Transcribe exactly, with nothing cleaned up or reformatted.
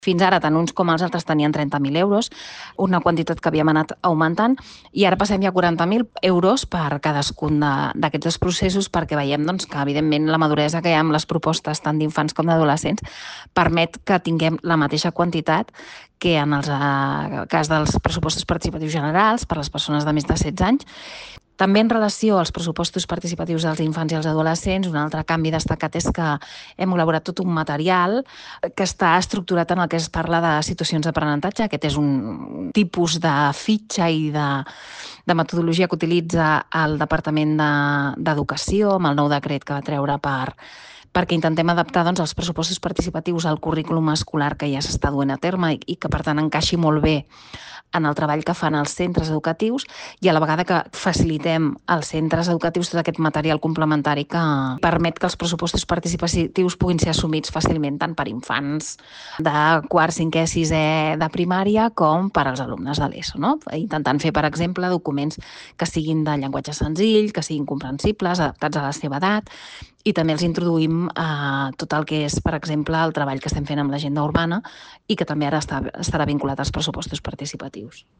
Fins ara, tant uns com els altres tenien trenta mil euros, una quantitat que havíem anat augmentant, i ara passem ja a quaranta mil euros per cadascun d'aquests dos processos, perquè veiem doncs, que, evidentment, la maduresa que hi ha amb les propostes tant d'infants com d'adolescents permet que tinguem la mateixa quantitat que en el cas dels pressupostos participatius generals per a les persones de més de setze anys. També en relació als pressupostos participatius dels infants i els adolescents, un altre canvi destacat és que hem elaborat tot un material que està estructurat en el que es parla de situacions d'aprenentatge. Aquest és un tipus de fitxa i de, de metodologia que utilitza el Departament d'Educació amb el nou decret que va treure per perquè intentem adaptar doncs, els pressupostos participatius al currículum escolar que ja s'està duent a terme i, i que, per tant, encaixi molt bé en el treball que fan els centres educatius, i a la vegada que facilitem als centres educatius tot aquest material complementari que permet que els pressupostos participatius puguin ser assumits fàcilment tant per infants de quart, cinquè, sisè de primària com per als alumnes de l'ESO, no? Intentant fer, per exemple, documents que siguin de llenguatge senzill, que siguin comprensibles, adaptats a la seva edat, i també els introduïm eh, tot el que és, per exemple, el treball que estem fent amb l'agenda urbana i que també ara està, estarà vinculat als pressupostos participatius.